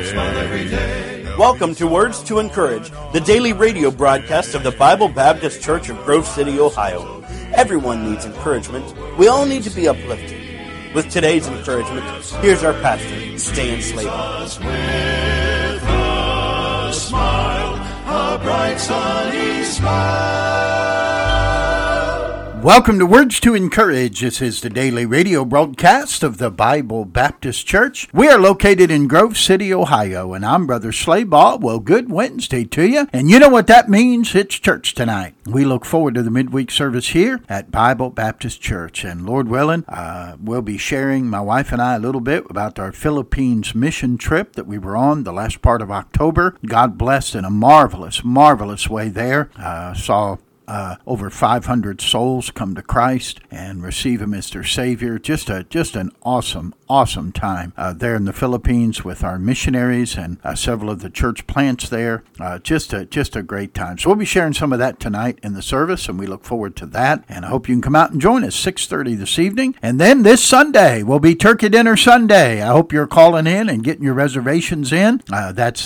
Welcome to Words to Encourage, the daily radio broadcast of the Bible Baptist Church of Grove City, Ohio. Everyone needs encouragement. We all need to be uplifted. With today's encouragement, here's our pastor, Stan Slater. With a smile, a bright sunny smile. Welcome to Words to Encourage. This is the daily radio broadcast of the Bible Baptist Church. We are located in Grove City, Ohio, and I'm Brother Slaybaugh. Well, good Wednesday to you. And you know what that means? It's church tonight. We look forward to the midweek service here at Bible Baptist Church. And Lord willing, we'll be sharing, my wife and I, a little bit about our Philippines mission trip that we were on the last part of October. God blessed in a marvelous, marvelous way there. Saw over 500 souls come to Christ and receive Him as their Savior. Just an awesome time there in the Philippines with our missionaries and several of the church plants there. Just a great time. So we'll be sharing some of that tonight in the service, and we look forward to that. And I hope you can come out and join us 6:30 this evening. And then this Sunday will be Turkey Dinner Sunday. I hope you're calling in and getting your reservations in. That's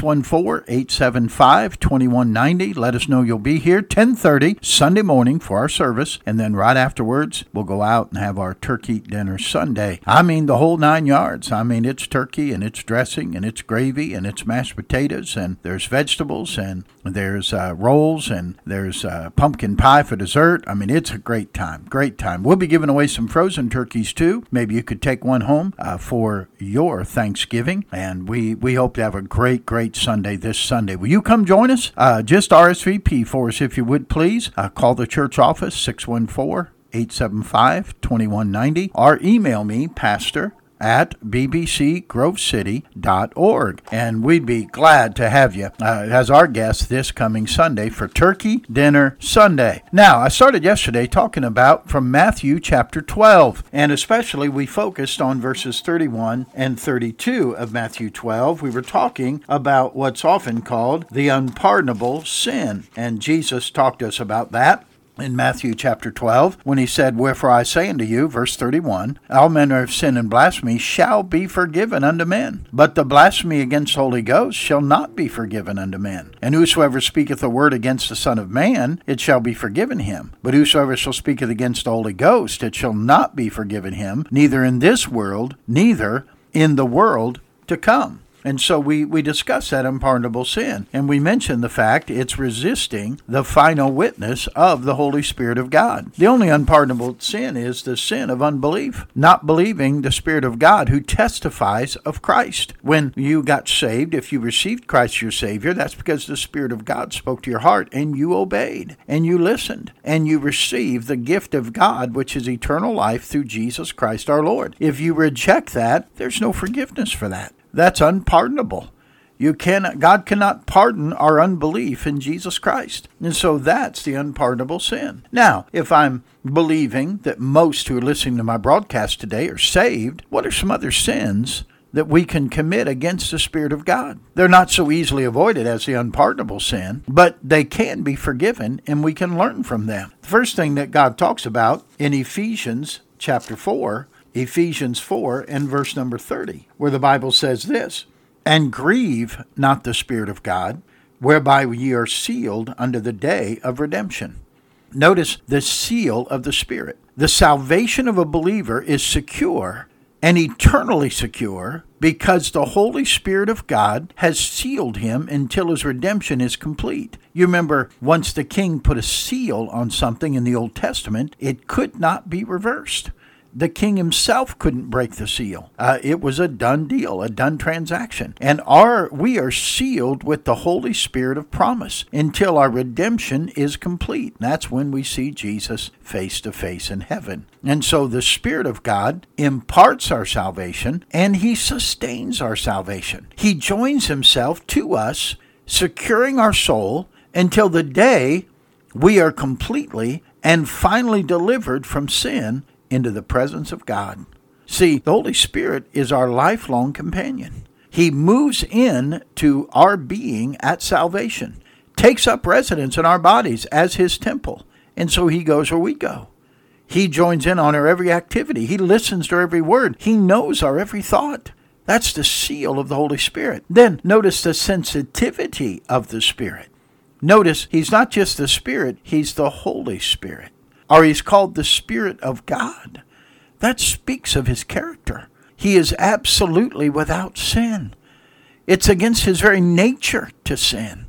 614-875-2190. Let us know you'll be here 10:30 Sunday morning for our service, and then right afterwards we'll go out and have our Turkey Dinner Sunday. I mean the whole 9 yards. I mean it's turkey and it's dressing and it's gravy and it's mashed potatoes and there's vegetables and there's rolls and there's pumpkin pie for dessert. I mean it's a great time. We'll be giving away some frozen turkeys too. Maybe you could take one home for your Thanksgiving, and we hope to have a great Sunday this Sunday. Will you come join us? Just RSVP for us if you would, please. Call the church office, 614-875-2190, or email me, pastor@bbcgrovecity.org. And we'd be glad to have you as our guest this coming Sunday for Turkey Dinner Sunday. Now, I started yesterday talking about from Matthew chapter 12, and especially we focused on verses 31 and 32 of Matthew 12. We were talking about what's often called the unpardonable sin, and Jesus talked to us about that in Matthew chapter 12, when he said, "Wherefore I say unto you," verse 31, "all manner of sin and blasphemy shall be forgiven unto men, but the blasphemy against the Holy Ghost shall not be forgiven unto men. And whosoever speaketh a word against the Son of Man, it shall be forgiven him. But whosoever shall speaketh against the Holy Ghost, it shall not be forgiven him, neither in this world, neither in the world to come." And so we discussed that unpardonable sin, and we mentioned the fact it's resisting the final witness of the Holy Spirit of God. The only unpardonable sin is the sin of unbelief, not believing the Spirit of God who testifies of Christ. When you got saved, if you received Christ your Savior, that's because the Spirit of God spoke to your heart, and you obeyed, and you listened, and you received the gift of God, which is eternal life through Jesus Christ our Lord. If you reject that, there's no forgiveness for that. That's unpardonable. God cannot pardon our unbelief in Jesus Christ. And so that's the unpardonable sin. Now, if I'm believing that most who are listening to my broadcast today are saved, what are some other sins that we can commit against the Spirit of God? They're not so easily avoided as the unpardonable sin, but they can be forgiven and we can learn from them. The first thing that God talks about in Ephesians chapter 4, Ephesians 4 and verse number 30, where the Bible says this, "And grieve not the Spirit of God, whereby ye are sealed unto the day of redemption." Notice the seal of the Spirit. The salvation of a believer is secure and eternally secure because the Holy Spirit of God has sealed him until his redemption is complete. You remember, once the king put a seal on something in the Old Testament, it could not be reversed. The king himself couldn't break the seal. It was a done deal, a done transaction. And we are sealed with the Holy Spirit of promise until our redemption is complete. That's when we see Jesus face to face in heaven. And so the Spirit of God imparts our salvation and He sustains our salvation. He joins Himself to us, securing our soul until the day we are completely and finally delivered from sin into the presence of God. See, the Holy Spirit is our lifelong companion. He moves in to our being at salvation, takes up residence in our bodies as His temple, and so He goes where we go. He joins in on our every activity. He listens to every word. He knows our every thought. That's the seal of the Holy Spirit. Then notice the sensitivity of the Spirit. Notice he's not just the Spirit, he's the Holy Spirit. Or he's called the Spirit of God. That speaks of his character. He is absolutely without sin. It's against his very nature to sin.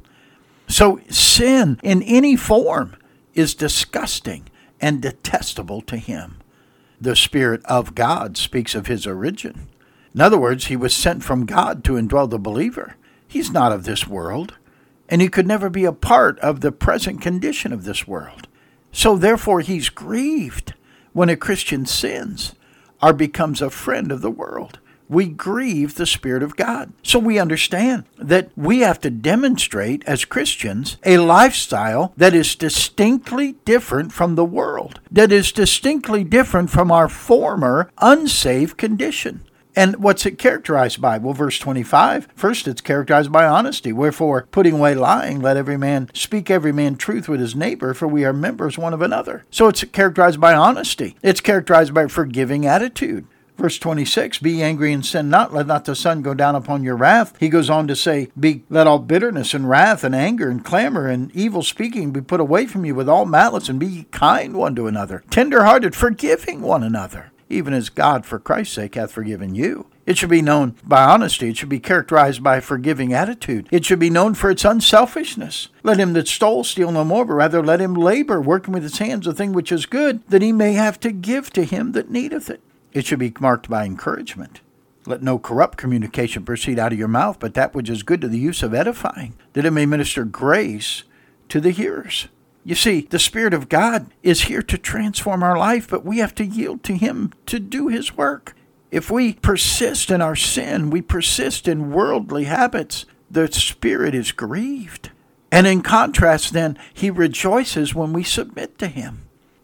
So sin in any form is disgusting and detestable to him. The Spirit of God speaks of his origin. In other words, he was sent from God to indwell the believer. He's not of this world, and he could never be a part of the present condition of this world. So therefore, he's grieved when a Christian sins or becomes a friend of the world. We grieve the Spirit of God. So we understand that we have to demonstrate as Christians a lifestyle that is distinctly different from the world, that is distinctly different from our former unsaved condition. And what's it characterized by? Well, verse 25, first it's characterized by honesty. Wherefore, putting away lying, let every man speak every man truth with his neighbor, for we are members one of another. So it's characterized by honesty. It's characterized by a forgiving attitude. Verse 26, be angry and sin not, let not the sun go down upon your wrath. He goes on to say, let all bitterness and wrath and anger and clamor and evil speaking be put away from you with all malice, and be ye kind one to another, tender-hearted, forgiving one another, even as God for Christ's sake hath forgiven you. It should be known by honesty. It should be characterized by a forgiving attitude. It should be known for its unselfishness. Let him that stole steal no more, but rather let him labor, working with his hands the thing which is good, that he may have to give to him that needeth it. It should be marked by encouragement. Let no corrupt communication proceed out of your mouth, but that which is good to the use of edifying, that it may minister grace to the hearers. You see, the Spirit of God is here to transform our life, but we have to yield to him to do his work. If we persist in our sin, we persist in worldly habits, the Spirit is grieved. And in contrast, then, he rejoices when we submit to him.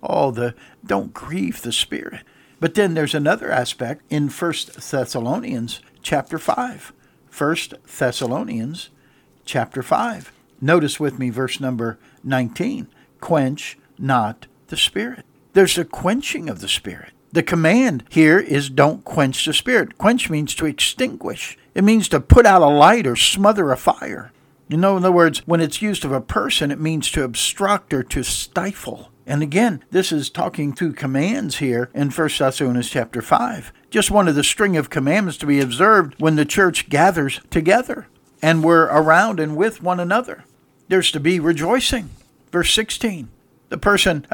Don't grieve the Spirit. But then there's another aspect in 1 Thessalonians chapter 5. 1 Thessalonians chapter 5. Notice with me verse number 19. Quench not the Spirit. There's a quenching of the Spirit. The command here is don't quench the Spirit. Quench means to extinguish. It means to put out a light or smother a fire. You know, in other words, when it's used of a person, it means to obstruct or to stifle. And again, this is talking through commands here in 1 Thessalonians chapter 5. Just one of the string of commandments to be observed when the church gathers together and we're around and with one another. There's to be rejoicing. Verse 16. The person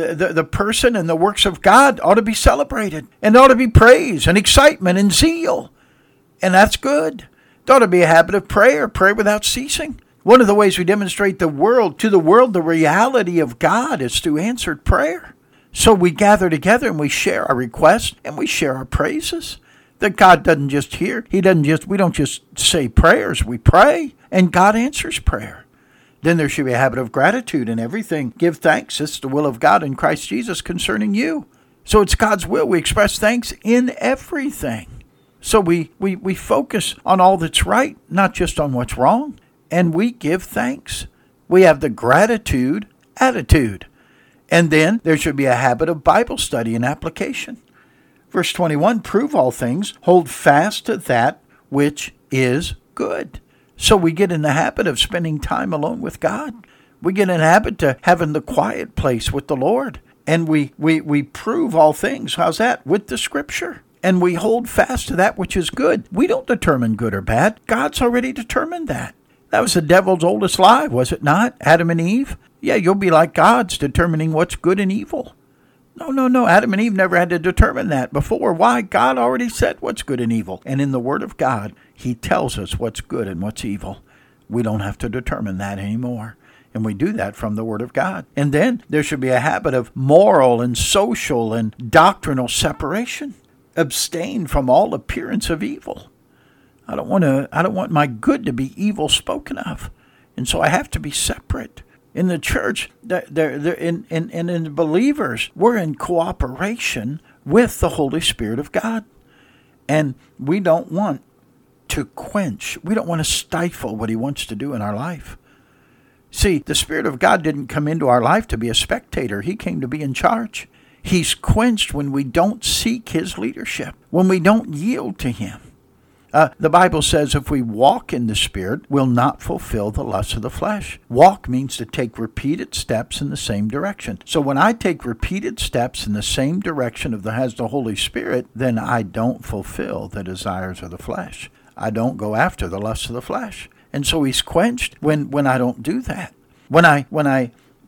and the works of God ought to be celebrated, and ought to be praise and excitement and zeal. And that's good. There ought to be a habit of prayer, pray without ceasing. One of the ways we demonstrate to the world the reality of God is through answered prayer. So we gather together and we share our requests and we share our praises. That God doesn't just hear. We don't just say prayers, we pray, and God answers prayer. Then there should be a habit of gratitude in everything. Give thanks. It's the will of God in Christ Jesus concerning you. So it's God's will. We express thanks in everything. So we focus on all that's right, not just on what's wrong. And we give thanks. We have the gratitude attitude. And then there should be a habit of Bible study and application. Verse 21, prove all things, hold fast to that which is good. So we get in the habit of spending time alone with God. We get in the habit of having the quiet place with the Lord. And we prove all things. How's that? With the Scripture. And we hold fast to that which is good. We don't determine good or bad. God's already determined that. That was the devil's oldest lie, was it not? Adam and Eve? Yeah, you'll be like God's determining what's good and evil. No. Adam and Eve never had to determine that before. Why? God already said what's good and evil. And in the Word of God, he tells us what's good and what's evil. We don't have to determine that anymore. And we do that from the Word of God. And then there should be a habit of moral and social and doctrinal separation. Abstain from all appearance of evil. I don't want my good to be evil spoken of. And so I have to be separate. In the church, in the believers, we're in cooperation with the Holy Spirit of God. And we don't want to quench. We don't want to stifle what he wants to do in our life. See, the Spirit of God didn't come into our life to be a spectator. He came to be in charge. He's quenched when we don't seek his leadership, when we don't yield to him. The Bible says if we walk in the Spirit, we'll not fulfill the lusts of the flesh. Walk means to take repeated steps in the same direction. So when I take repeated steps in the same direction as the Holy Spirit, then I don't fulfill the desires of the flesh. I don't go after the lusts of the flesh. And so he's quenched when I don't do that. When I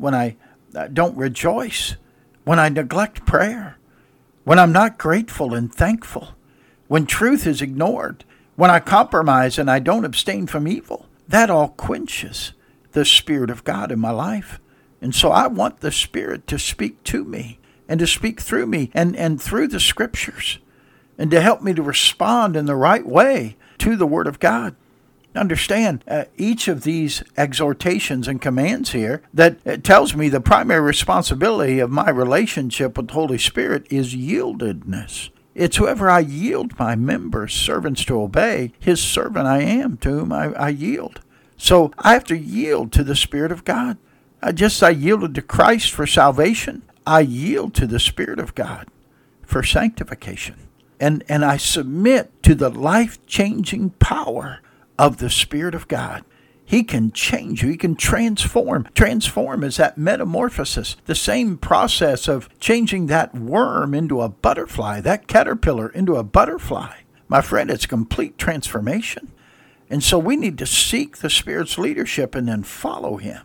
don't rejoice, when I neglect prayer, when I'm not grateful and thankful, when truth is ignored, when I compromise and I don't abstain from evil, that all quenches the Spirit of God in my life. And so I want the Spirit to speak to me and to speak through me and through the Scriptures and to help me to respond in the right way to the Word of God. Understand, each of these exhortations and commands here that tells me the primary responsibility of my relationship with the Holy Spirit is yieldedness. It's whoever I yield my members, servants to obey, his servant I am, to whom I yield. So I have to yield to the Spirit of God. I yielded to Christ for salvation. I yield to the Spirit of God for sanctification. And I submit to the life-changing power of the Spirit of God. He can change you. He can transform. Transform is that metamorphosis, the same process of changing that worm into a butterfly, that caterpillar into a butterfly. My friend, it's complete transformation. And so we need to seek the Spirit's leadership and then follow Him.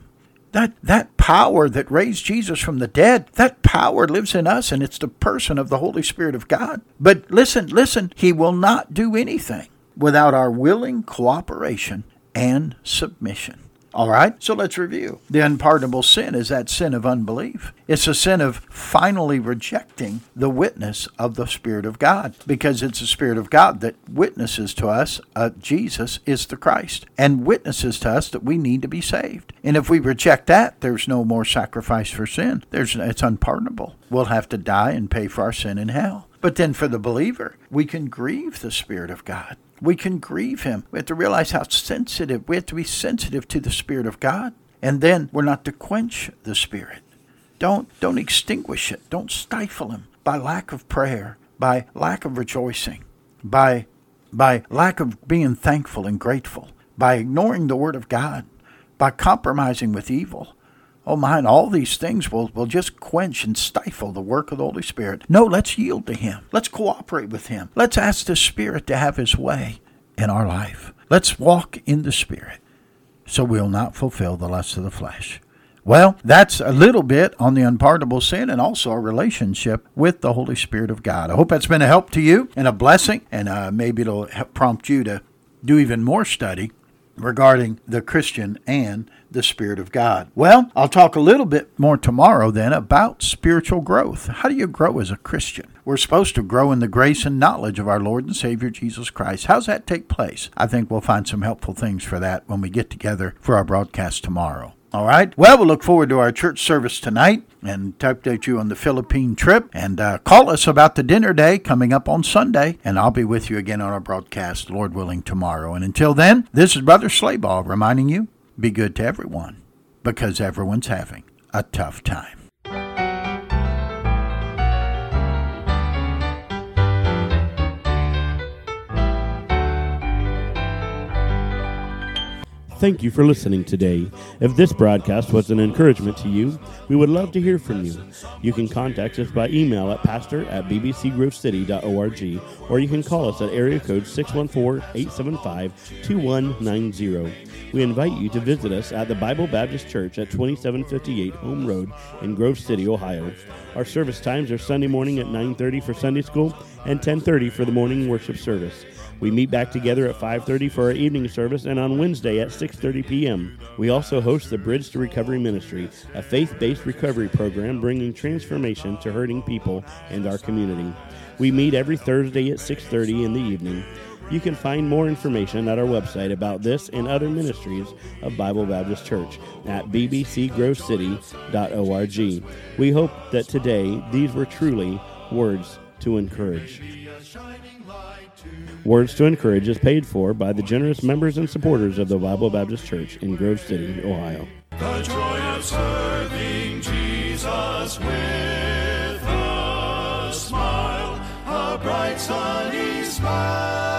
That power that raised Jesus from the dead, that power lives in us, and it's the person of the Holy Spirit of God. But listen, He will not do anything without our willing cooperation and submission. All right, so let's review. The unpardonable sin is that sin of unbelief. It's a sin of finally rejecting the witness of the Spirit of God, because it's the Spirit of God that witnesses to us Jesus is the Christ, and witnesses to us that we need to be saved. And if we reject that, there's no more sacrifice for sin. It's unpardonable. We'll have to die and pay for our sin in hell. But then for the believer, we can grieve the Spirit of God. We can grieve Him. We have to realize how sensitive. We have to be sensitive to the Spirit of God. And then we're not to quench the Spirit. Don't extinguish it. Don't stifle Him by lack of prayer, by lack of rejoicing, by lack of being thankful and grateful, by ignoring the Word of God, by compromising with evil. Oh my, all these things will just quench and stifle the work of the Holy Spirit. No, let's yield to Him. Let's cooperate with Him. Let's ask the Spirit to have His way in our life. Let's walk in the Spirit so we'll not fulfill the lusts of the flesh. Well, that's a little bit on the unpardonable sin and also our relationship with the Holy Spirit of God. I hope that's been a help to you and a blessing, and maybe it'll prompt you to do even more study regarding the Christian and the Spirit of God. Well, I'll talk a little bit more tomorrow then about spiritual growth. How do you grow as a Christian? We're supposed to grow in the grace and knowledge of our Lord and Savior Jesus Christ. How's that take place? I think we'll find some helpful things for that when we get together for our broadcast tomorrow. All right. Well, we'll look forward to our church service tonight and to update you on the Philippine trip. And call us about the dinner day coming up on Sunday. And I'll be with you again on our broadcast, Lord willing, tomorrow. And until then, this is Brother Slabaugh reminding you, be good to everyone, because everyone's having a tough time. Thank you for listening today. If this broadcast was an encouragement to you, we would love to hear from you. You can contact us by email at pastor@bbcgrovecity.org, or you can call us at area code 614-875-2190. We invite you to visit us at the Bible Baptist Church at 2758 Home Road in Grove City, Ohio. Our service times are Sunday morning at 9:30 for Sunday school and 10:30 for the morning worship service. We meet back together at 5:30 for our evening service and on Wednesday at 6:30 p.m. We also host the Bridge to Recovery Ministry, a faith-based recovery program bringing transformation to hurting people and our community. We meet every Thursday at 6:30 in the evening. You can find more information at our website about this and other ministries of Bible Baptist Church at bbcgrovecity.org. We hope that today these were truly words to encourage. Words to Encourage is paid for by the generous members and supporters of the Bible Baptist Church in Grove City, Ohio. The joy of serving Jesus with a smile, a bright sunny smile.